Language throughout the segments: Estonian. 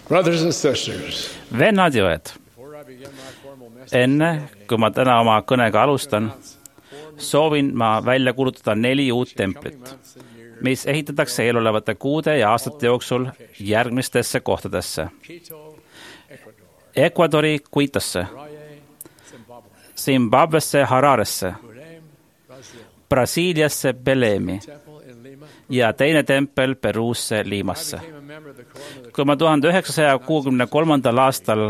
Brothers and sisters, Vennad ja õed, enne kui ma täna oma kõnega alustan, soovin ma välja kuulutada 4 uut templit, mis ehitatakse eelolevate kuude ja aastate jooksul järgmistesse kohtadesse. Ecuadori Quitosse, Zimbabwesse Hararesse, Brasiiliasse Belemi ja teine tempel Peruusse Limasse. Kui ma 1963. aastal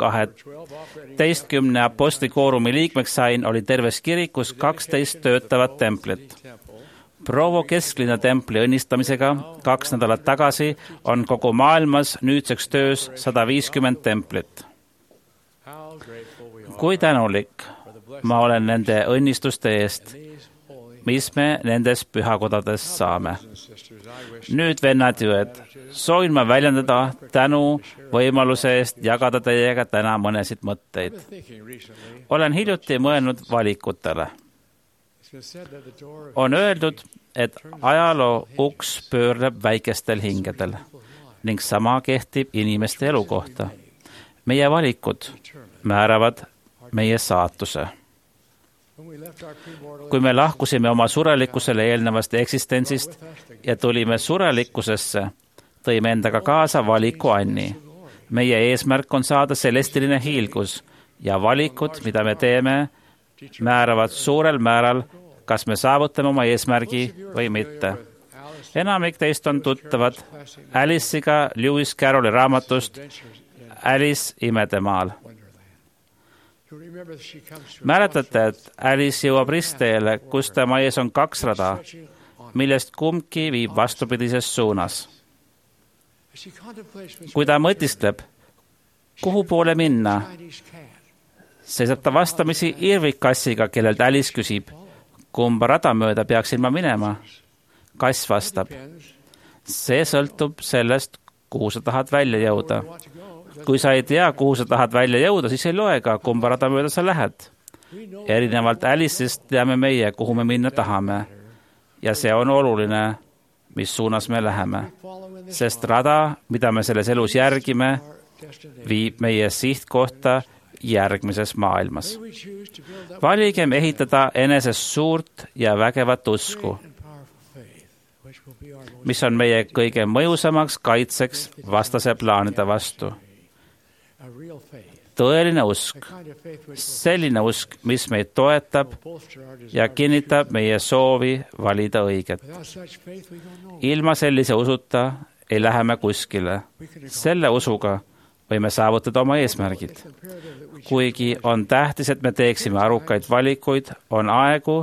12 apostlikoorumi liikmeks sain, oli terves kirikus 12 töötavat templit. Provo kesklinna templi õnnistamisega 2 nädalat tagasi on kogu maailmas nüüdseks töös 150 templit. Kui tänulik ma olen nende õnnistuste eest, mis me nendes pühakodades saame. Nüüd, vennad ja õed, soovin ma väljendada tänu võimaluse eest jagada teiega täna mõnesid mõtteid. Olen hiljuti mõelnud valikutele. On öeldud, et ajaloo uks pöörleb väikestel hingedel ning sama kehtib inimeste elu kohta. Meie valikud määravad meie saatuse. Kui me lahkusime oma surelikkusele eelnevast eksistentsist ja tulime surelikkusesse, tõime endaga kaasa valiku Anni. Meie eesmärk on saada celestiline hiilgus ja valikud, mida me teeme, määravad suurel määral, kas me saavutame oma eesmärgi või mitte. Enamik teist on tuttavad Alice'iga Lewis Carrolli raamatust Alice imedemaal. Mäletate, et Alice jõuab ristteele, kus tema ees on 2 rada, millest kumbki viib vastupidises suunas. Kui ta mõtiskleb, kuhu poole minna, seisab ta vastamisi irvikassiga, kellelt Alice küsib, kumba rada mööda peaksin ma minema. Kass vastab, see sõltub sellest, kuhu sa tahad välja jõuda. Kui sa ei tea, kuhu sa tahad välja jõuda, siis ei loe ka, kumba rada mööda sa lähed. Erinevalt Alice'ist teame meie, kuhu me minna tahame. Ja see on oluline, mis suunas me läheme. Sest rada, mida me selles elus järgime, viib meie sihtkohta järgmises maailmas. Valigem ehitada eneses suurt ja vägevat usku, mis on meie kõige mõjusamaks kaitseks vastase plaanide vastu. Tõeline usk, selline usk, mis meid toetab ja kinnitab meie soovi valida õiget. Ilma sellise usuta ei lähe me kuskile. Selle usuga võime saavutada oma eesmärgid. Kuigi on tähtis, et me teeksime arukaid valikuid, on aegu,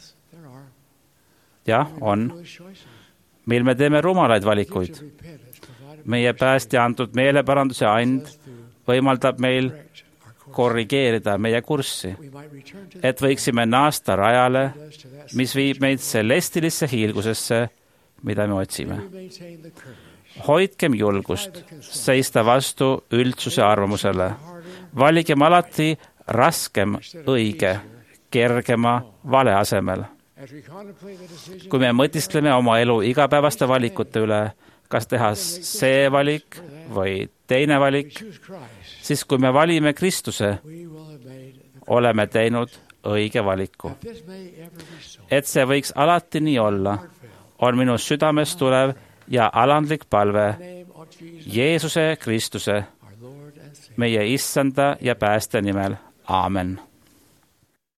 mil me teeme rumalaid valikuid. Meie päästja antud meeleparanduse and võimaldab meil korrigeerida meie kurssi, et võiksime naasta rajale, mis viib meid celestilisse hiilgusesse, mida me otsime. Hoidkem julgust seista vastu üldsuse arvamusele. Valigem alati raskem õige, kergema vale asemel. Kui me mõtiskleme oma elu igapäevaste valikute üle, kas teha see valik või teine valik, siis kui me valime Kristuse, oleme teinud õige valiku. Et see võiks alati nii olla, on minu südames tulev ja alandlik palve Jeesuse Kristuse, meie issanda ja päästja nimel. Aamen.